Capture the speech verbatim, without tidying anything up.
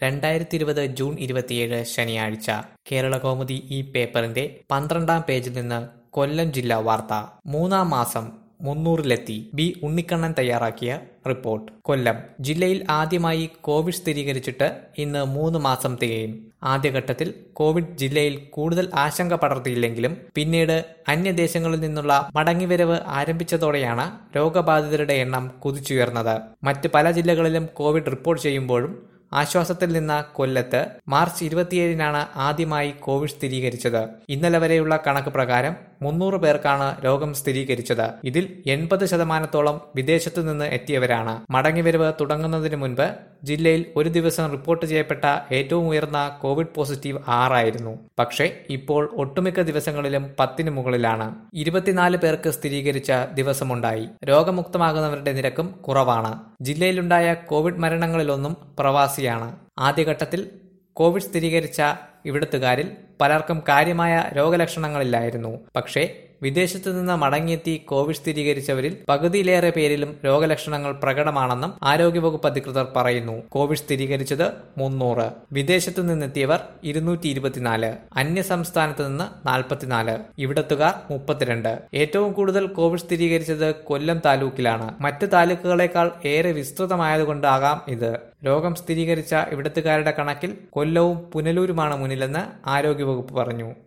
രണ്ടായിരത്തി ഇരുപത് ജൂൺ ഇരുപത്തിയേഴ് ശനിയാഴ്ച കേരളകൗമുദി ഈ പേപ്പറിന്റെ പന്ത്രണ്ടാം പേജിൽ നിന്ന് കൊല്ലം ജില്ലാ വാർത്ത. മൂന്നാം മാസം മുന്നൂറിലെത്തി. ബി ഉണ്ണിക്കണ്ണൻ തയ്യാറാക്കിയ റിപ്പോർട്ട്. കൊല്ലം ജില്ലയിൽ ആദ്യമായി കോവിഡ് സ്ഥിരീകരിച്ചിട്ട് ഇന്ന് മൂന്ന് മാസം തികയും. ആദ്യഘട്ടത്തിൽ കോവിഡ് ജില്ലയിൽ കൂടുതൽ ആശങ്ക പടർത്തിയില്ലെങ്കിലും പിന്നീട് അന്യദേശങ്ങളിൽ നിന്നുള്ള മടങ്ങിവരവ് ആരംഭിച്ചതോടെയാണ് രോഗബാധിതരുടെ എണ്ണം കുതിച്ചുയർന്നത്. മറ്റ് പല ജില്ലകളിലും കോവിഡ് റിപ്പോർട്ട് ചെയ്യുമ്പോഴും ആശ്വാസത്തിൽ നിന്ന കൊല്ലത്ത് മാർച്ച് ഇരുപത്തിയേഴിനാണ് ആദ്യമായി കോവിഡ് സ്ഥിരീകരിച്ചത്. ഇന്നലെ വരെയുള്ള കണക്ക് പ്രകാരം മുന്നൂറ് പേർക്കാണ് രോഗം സ്ഥിരീകരിച്ചത്. ഇതിൽ എൺപത് ശതമാനത്തോളം വിദേശത്തു നിന്ന് എത്തിയവരാണ്. മടങ്ങിവരവ് തുടങ്ങുന്നതിന് മുൻപ് ജില്ലയിൽ ഒരു ദിവസം റിപ്പോർട്ട് ചെയ്യപ്പെട്ട ഏറ്റവും ഉയർന്ന കോവിഡ് പോസിറ്റീവ് ആറായിരുന്നു. പക്ഷേ ഇപ്പോൾ ഒട്ടുമിക്ക ദിവസങ്ങളിലും പത്തിന് മുകളിലാണ്. ഇരുപത്തിനാല് പേർക്ക് സ്ഥിരീകരിച്ച ദിവസമുണ്ടായി. രോഗമുക്തമാകുന്നവരുടെ നിരക്കും കുറവാണ്. ജില്ലയിലുണ്ടായ കോവിഡ് മരണങ്ങളിലൊന്നും പ്രവാസിയാണ്. ആദ്യഘട്ടത്തിൽ കോവിഡ് സ്ഥിരീകരിച്ച ഇവിടത്തുകാരിൽ പലർക്കും കാര്യമായ രോഗലക്ഷണങ്ങളില്ലായിരുന്നു. പക്ഷേ വിദേശത്തു നിന്ന് മടങ്ങിയെത്തി കോവിഡ് സ്ഥിരീകരിച്ചവരിൽ പകുതിയിലേറെ പേരിലും രോഗലക്ഷണങ്ങൾ പ്രകടമാണെന്നും ആരോഗ്യവകുപ്പ് അധികൃതർ പറയുന്നു. കോവിഡ് സ്ഥിരീകരിച്ചത് മുന്നൂറ്. വിദേശത്തു നിന്നെത്തിയവർ ഇരുന്നൂറ്റി ഇരുപത്തിനാല്. അന്യ സംസ്ഥാനത്ത് നിന്ന് നാൽപ്പത്തിനാല്. ഇവിടത്തുകാർ മുപ്പത്തിരണ്ട്. ഏറ്റവും കൂടുതൽ കോവിഡ് സ്ഥിരീകരിച്ചത് കൊല്ലം താലൂക്കിലാണ്. മറ്റ് താലൂക്കുകളെക്കാൾ ഏറെ വിസ്തൃതമായതുകൊണ്ടാകാം ഇത്. രോഗം സ്ഥിരീകരിച്ച ഇവിടത്തുകാരുടെ കണക്കിൽ കൊല്ലവും പുനലൂരുമാണ് മുന്നിലെന്ന് ആരോഗ്യവകുപ്പ് പറഞ്ഞു.